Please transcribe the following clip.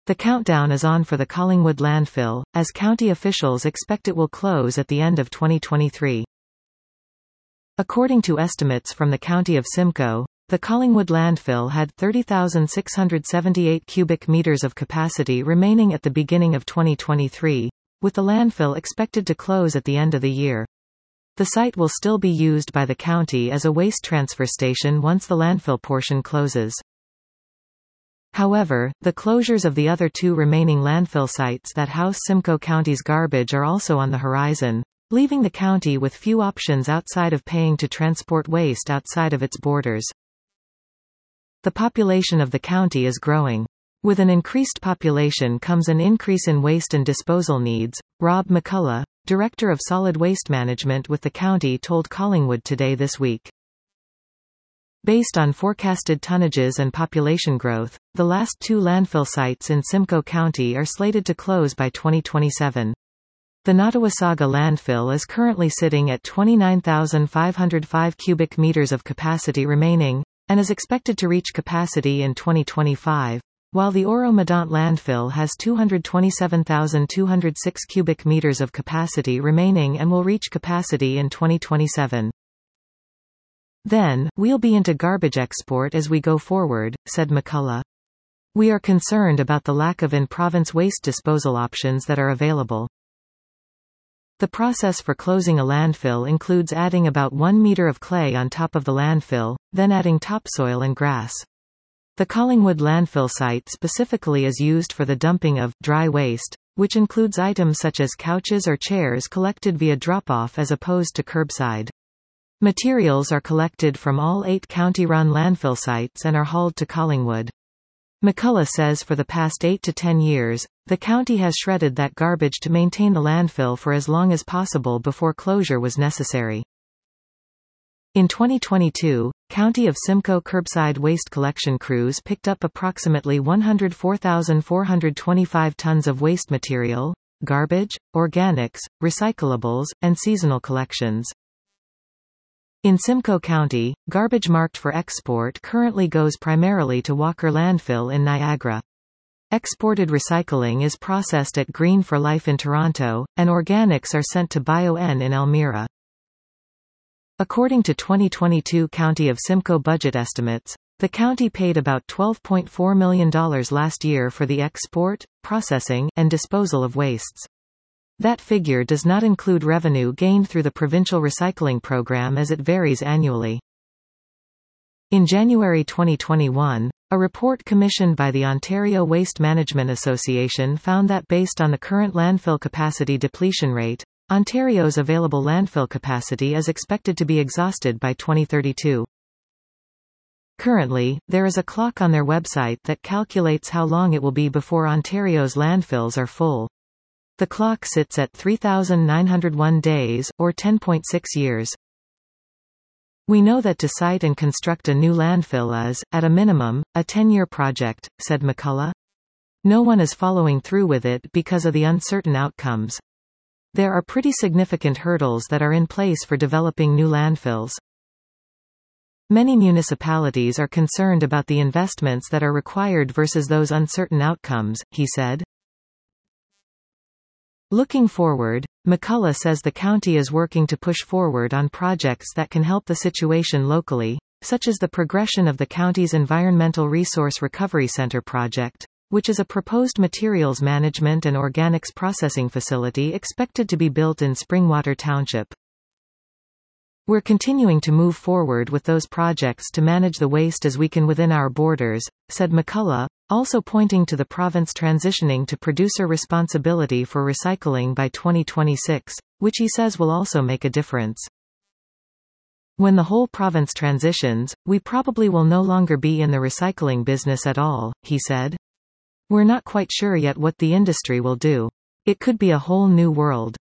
The countdown is on for the Collingwood landfill, as county officials expect it will close at the end of 2023. According to estimates from the County of Simcoe, the Collingwood landfill had 30,678 cubic meters of capacity remaining at the beginning of 2023, with the landfill expected to close at the end of the year. The site will still be used by the county as a waste transfer station once the landfill portion closes. However, the closures of the other two remaining landfill sites that house Simcoe County's garbage are also on the horizon, leaving the county with few options outside of paying to transport waste outside of its borders. The population of the county is growing. With an increased population comes an increase in waste and disposal needs, Rob McCullough, Director of Solid Waste Management with the county told Collingwood Today this week. Based on forecasted tonnages and population growth, the last two landfill sites in Simcoe County are slated to close by 2027. The Nottawasaga landfill is currently sitting at 29,505 cubic meters of capacity remaining, and is expected to reach capacity in 2025, while the Oro-Medonte landfill has 227,206 cubic meters of capacity remaining and will reach capacity in 2027. Then, we'll be into garbage export as we go forward, said McCullough. We are concerned about the lack of in-province waste disposal options that are available. The process for closing a landfill includes adding about 1 meter of clay on top of the landfill, then adding topsoil and grass. The Collingwood landfill site specifically is used for the dumping of dry waste, which includes items such as couches or chairs collected via drop-off as opposed to curbside. Materials are collected from all 8 county-run landfill sites and are hauled to Collingwood. McCullough says for the past 8 to 10 years, the county has shredded that garbage to maintain the landfill for as long as possible before closure was necessary. In 2022, County of Simcoe curbside waste collection crews picked up approximately 104,425 tons of waste material, garbage, organics, recyclables, and seasonal collections. In Simcoe County, garbage marked for export currently goes primarily to Walker Landfill in Niagara. Exported recycling is processed at Green for Life in Toronto, and organics are sent to Bio-N in Elmira. According to 2022 County of Simcoe budget estimates, the county paid about $12.4 million last year for the export, processing, and disposal of wastes. That figure does not include revenue gained through the provincial recycling program as it varies annually. In January 2021, a report commissioned by the Ontario Waste Management Association found that based on the current landfill capacity depletion rate, Ontario's available landfill capacity is expected to be exhausted by 2032. Currently, there is a clock on their website that calculates how long it will be before Ontario's landfills are full. The clock sits at 3,901 days, or 10.6 years. We know that to site and construct a new landfill is, at a minimum, a 10-year project, said McCullough. No one is following through with it because of the uncertain outcomes. There are pretty significant hurdles that are in place for developing new landfills. Many municipalities are concerned about the investments that are required versus those uncertain outcomes, he said. Looking forward, McCullough says the county is working to push forward on projects that can help the situation locally, such as the progression of the county's Environmental Resource Recovery Centre project, which is a proposed materials management and organics processing facility expected to be built in Springwater Township. We're continuing to move forward with those projects to manage the waste as we can within our borders, said McCullough, also pointing to the province transitioning to producer responsibility for recycling by 2026, which he says will also make a difference. When the whole province transitions, we probably will no longer be in the recycling business at all, he said. We're not quite sure yet what the industry will do. It could be a whole new world.